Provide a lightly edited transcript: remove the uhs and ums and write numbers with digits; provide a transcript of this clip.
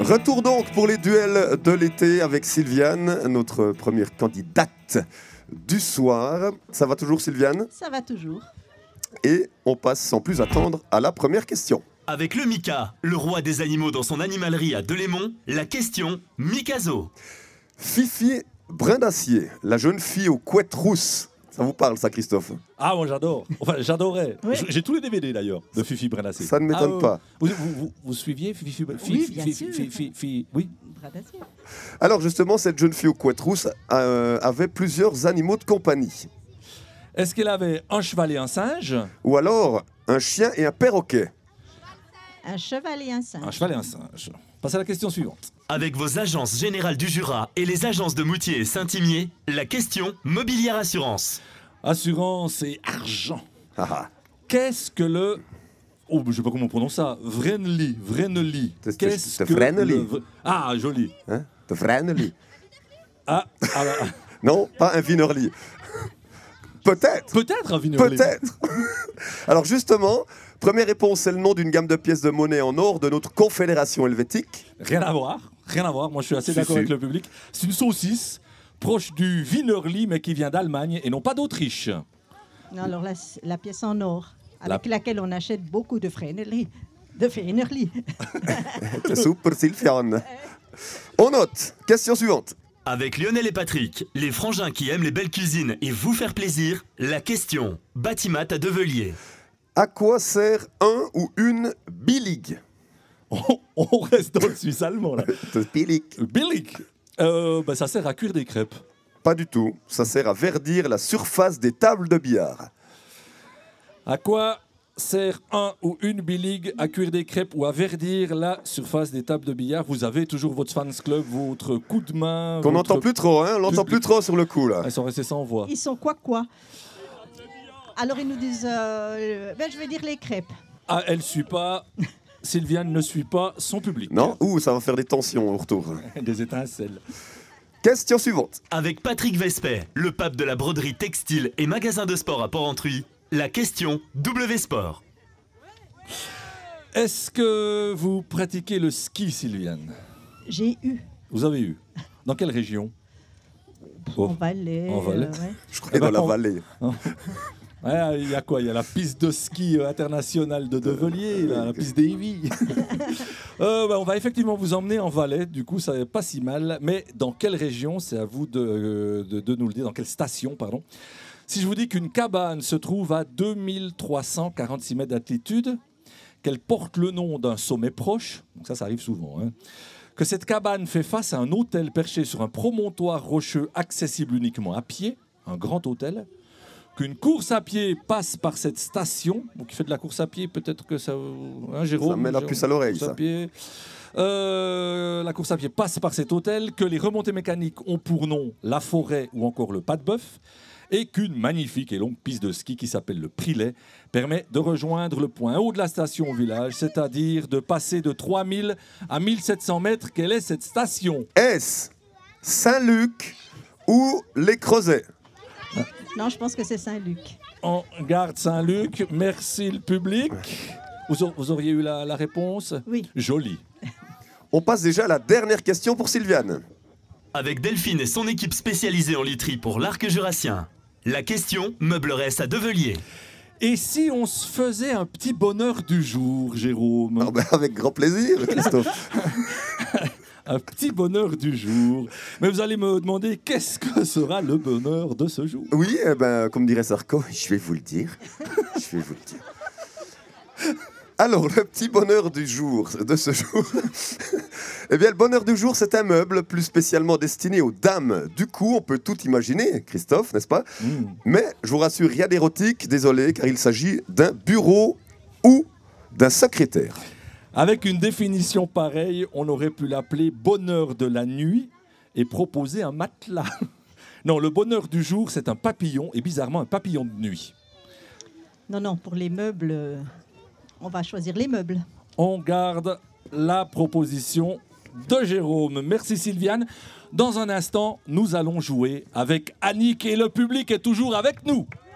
Retour donc pour les duels de l'été avec Sylviane, notre première candidate du soir. Ça va toujours, Sylviane? Ça va toujours. Et on passe sans plus attendre à la première question. Avec le Mika, le roi des animaux dans son animalerie à Delémont, la question Mikazo. Fifi Brindacier, la jeune fille aux couettes rousses. Ça vous parle, ça, Christophe? Ah, moi j'adore. Enfin, j'adorais. Oui. J'ai tous les DVD d'ailleurs de Fifi Brindacier. Ça ne m'étonne pas. Vous suiviez Fifi Oui, bien sûr. Oui. Brindacier. Alors justement, cette jeune fille aux couettes rousses avait plusieurs animaux de compagnie. Est-ce qu'elle avait un cheval et un singe? Ou alors un chien et un perroquet. Un cheval et un singe. Un cheval et un singe. Passez à la question suivante. Avec vos agences générales du Jura et les agences de Moutier et Saint-Imier, la question Mobilière Assurance. Assurance et argent. Ah ah. Qu'est-ce que le... Oh, je sais pas comment on prononce ça. Vreneli. Qu'est-ce que Vreneli. Ah, joli. Hein? De Vreneli. Ah, alors, Non, pas un Vinerli. Peut-être. peut-être un Vinerli. Peut-être. Alors justement, première réponse, c'est le nom d'une gamme de pièces de monnaie en or de notre confédération helvétique. Rien à voir. Moi je suis assez d'accord avec le public. C'est une saucisse proche du Wienerli, mais qui vient d'Allemagne et non pas d'Autriche. Non, alors la pièce en or, avec laquelle on achète beaucoup de Freinerli. De Freinerli. Super Sylviane. On note. Question suivante. Avec Lionel et Patrick, les frangins qui aiment les belles cuisines et vous faire plaisir, la question Batimat à Develier. À quoi sert un ou une billig? On reste dans le suisse allemand là. Billig. Billig. Ça sert à cuire des crêpes. Pas du tout. Ça sert à verdir la surface des tables de billard. À quoi sert un ou une billig à cuire des crêpes ou à verdir la surface des tables de billard? Vous avez toujours votre fans club, votre coup de main. Qu'on n'entend plus trop, hein? On l'entend plus trop sur le coup, là. Ils sont restés sans voix. Ils sont quoi? Alors ils nous disent, je vais dire les crêpes. Ah, elle suit pas. Sylviane ne suit pas son public. Non? Ouh, ça va faire des tensions au retour. Des étincelles. Question suivante. Avec Patrick Vespet, le pape de la broderie textile et magasin de sport à Port-Entruy, la question W-Sport. Est-ce que vous pratiquez le ski, Sylviane? J'ai eu. Vous avez eu. Dans quelle région? En Valais. En Valais. Ouais. Je croyais dans la vallée. Ouais, il y a quoi? Il y a la piste de ski internationale de Develier, la piste d'Evie. On va effectivement vous emmener en Valais, du coup ça n'est pas si mal. Mais dans quelle région? C'est à vous de nous le dire, dans quelle station, pardon. Si je vous dis qu'une cabane se trouve à 2346 mètres d'altitude, qu'elle porte le nom d'un sommet proche, donc ça arrive souvent, hein, que cette cabane fait face à un hôtel perché sur un promontoire rocheux accessible uniquement à pied, un grand hôtel, qu'une course à pied passe par cette station, donc qui fait de la course à pied, peut-être que ça... Hein, Jérôme, Ça met la puce à l'oreille, ça. La course à pied passe par cet hôtel, que les remontées mécaniques ont pour nom la forêt ou encore le pas de bœuf, et qu'une magnifique et longue piste de ski qui s'appelle le Prilet permet de rejoindre le point haut de la station au village, c'est-à-dire de passer de 3000 à 1700 mètres. Quelle est cette station? Est-ce Saint-Luc ou les Creusets? Non, je pense que c'est Saint-Luc. On garde Saint-Luc. Merci le public. Vous auriez eu la réponse? Oui. Joli. On passe déjà à la dernière question pour Sylviane. Avec Delphine et son équipe spécialisée en literie pour l'arc jurassien, la question meubleresse à Develier. Et si on se faisait un petit bonheur du jour, Jérôme? Ah ben, avec grand plaisir, Christophe. Un petit bonheur du jour. Mais vous allez me demander qu'est-ce que sera le bonheur de ce jour? Oui, comme dirait Sarko, je vais vous le dire. Alors, le petit bonheur du jour, de ce jour. Eh bien, le bonheur du jour, c'est un meuble plus spécialement destiné aux dames. Du coup, on peut tout imaginer, Christophe, n'est-ce pas? Mais, je vous rassure, rien d'érotique, désolé, car il s'agit d'un bureau ou d'un secrétaire. Avec une définition pareille, on aurait pu l'appeler bonheur de la nuit et proposer un matelas. Non, le bonheur du jour, c'est un papillon, et bizarrement un papillon de nuit. Non, pour les meubles, on va choisir les meubles. On garde la proposition de Jérôme. Merci Sylviane. Dans un instant, nous allons jouer avec Annick et le public est toujours avec nous.